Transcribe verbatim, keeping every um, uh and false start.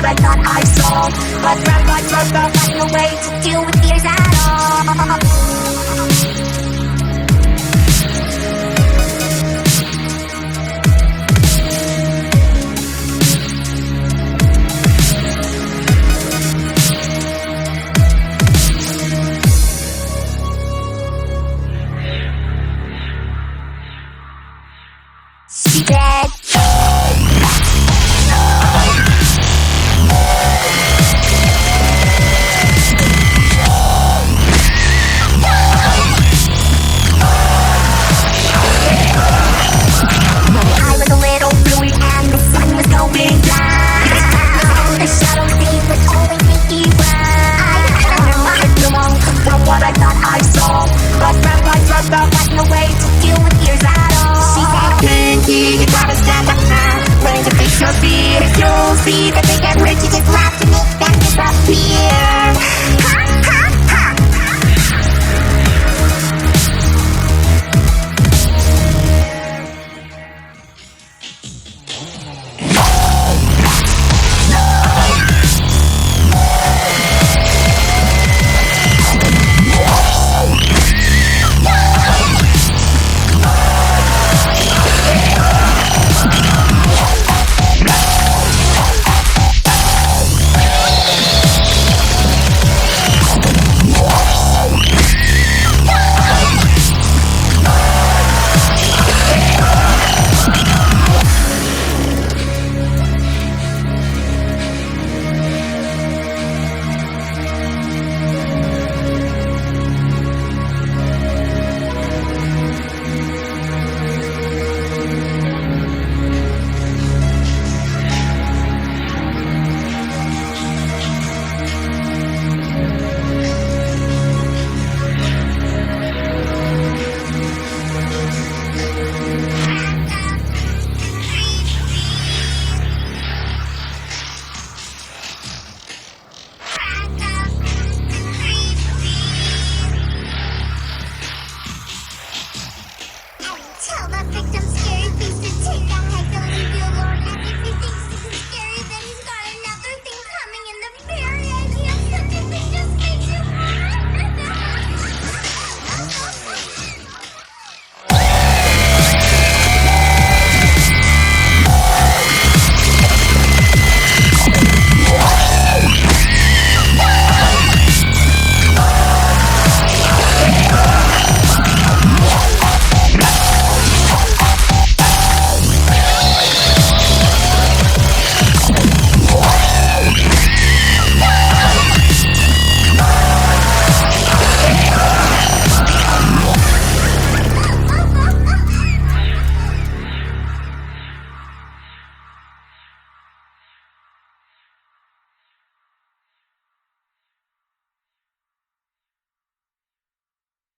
what I thought I saw. But round by round, I got no way to deal with fears at all. Secret. You gotta stand up now, learn to fix your fears. You'll see that they get rich, you just have to make them disappear.